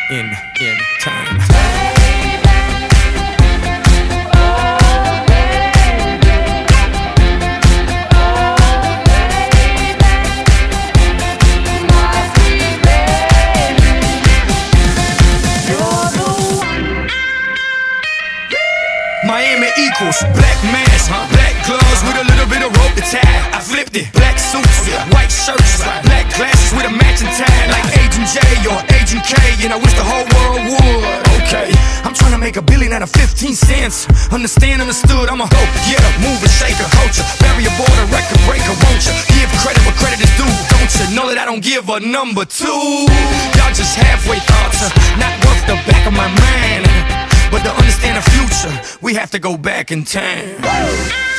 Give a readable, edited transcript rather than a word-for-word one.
in time. Miami equals black mask, black gloves with a little bit of rope to tie. I flipped it, black suits, white shirts, black glasses with a matching tie, like Agent J or Agent K, and I wish the whole world would. Okay, I'm trying to make $1 billion out of 15 cents. Understand, understood, I'm a hoe, yeah, mover, shaker, culture, barrier border, record breaker, won't you? Give credit where credit is due, don't you? Know that I don't give a number two. Y'all just halfway thoughts, not worth the back of my mind. But to understand the future, we have to go back in time.